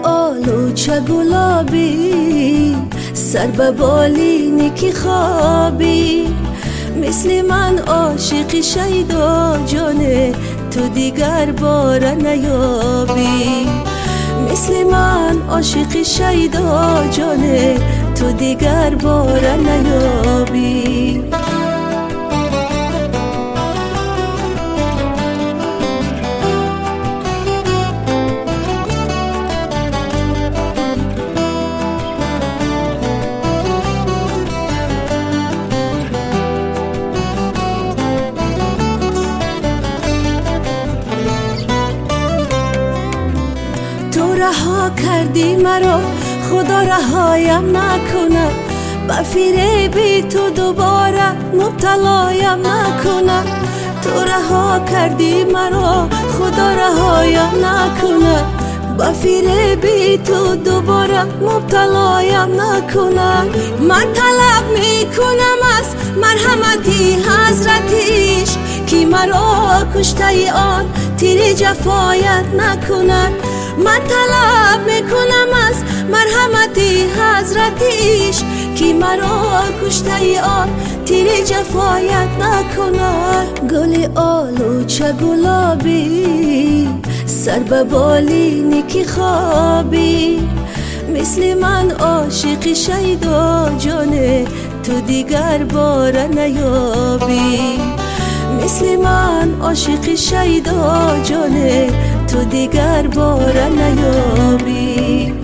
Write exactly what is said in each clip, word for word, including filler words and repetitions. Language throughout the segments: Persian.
آلو چه گلابی سر به بالینی که خوابی، مثل من عاشقی شیدا جانه تو دیگر بار نیابی، مثل من عاشقی شیدا جانه تو دیگر بار نیابی. تو رها کردی مرا خدا رهایم نکنه، به فریبی تو دوباره مبتلایم نکنه. تو رها کردی مرا خدا رهایم نکنه، به فریبی تو دوباره مبتلایم نکنه. من طلب میکنم از مرحمتی حضرتیش که مرا کشته آن تیر جفایت نکنه. من طلب میکنم از مرحمتی حضرتیش که مرا کشته آن تیر جفایت نکنه. گل آلو چه گلابی سر به بالینی که خوابی، مثل من عاشقی شیدا جانه تو دیگر بار نیابی، مثل من عاشقی شیدا جانه تو دیگر بار نیابی.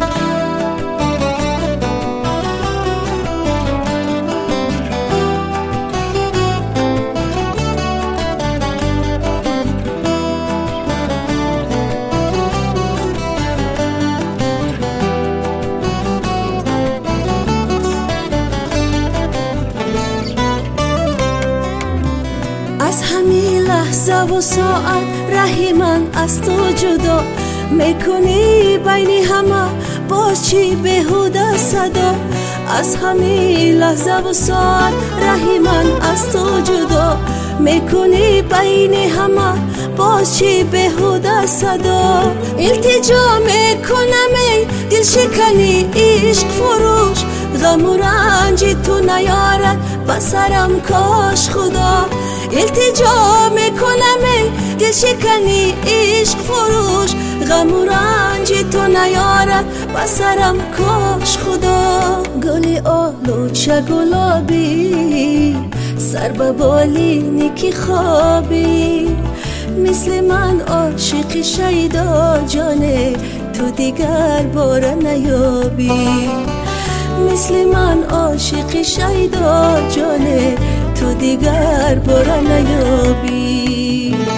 از همین لحظه و ساعت رهی من از تو جدا میکنی، بین همه باز چی بهوده صدا. از همین لحظه و ساعت رهی من از تو جدا میکنی، بین همه باز چی بهوده صدا. التجا میکنم ای دل شکنی عشق فروش، غم و رنج تو نیارد بسرم کاش خدا. التجا میکنم ای دل شکنی عشق فروش، غم و رنج تو نیارد بسرم کاش خدا. گل آلو چه گلابی سر به بالینی که خوابی، مثل من عاشقی شیدا جانه تو دیگر بار نیابی، مثل من عاشقی شیدا جانه تو دیگر بار نیابی.